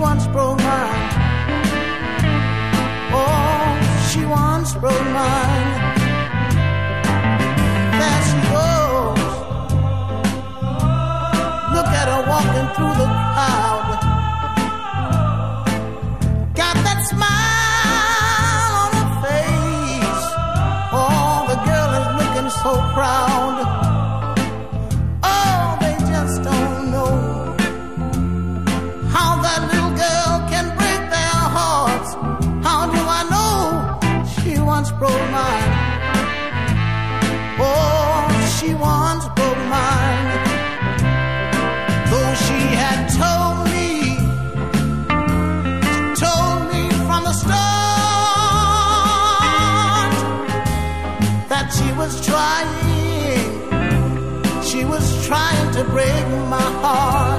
once broke mine. Oh, she once broke mine. There she goes. Look at her walking through the crowd. Got that smile on her face. Oh, the girl is looking so proud. Oh, they just don't know how that little girl can break their hearts. How do I know? She once broke mine. Oh, she once broke mine. Though she had told me from the start that she was trying to break my heart.